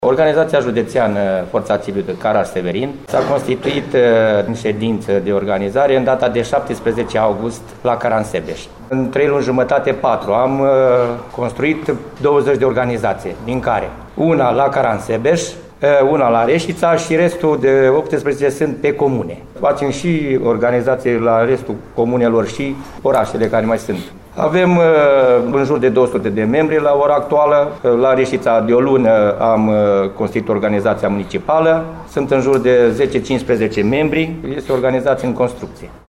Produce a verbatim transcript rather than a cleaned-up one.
Organizația județeană Forța Civilă Caraș-Severin s-a constituit în ședință de organizare în data de șaptesprezece august la Caransebeș. În trei luni jumătate, patru, am construit douăzeci de organizații, din care una la Caransebeș, una la Reșița și restul de optsprezece sunt pe comune. Facem și organizații la restul comunelor și orașele care mai sunt. Avem în jur de două sute de membri la ora actuală. La Reșița de o lună am constituit organizația municipală. Sunt în jur de zece cincisprezece membri. Este o organizație în construcție.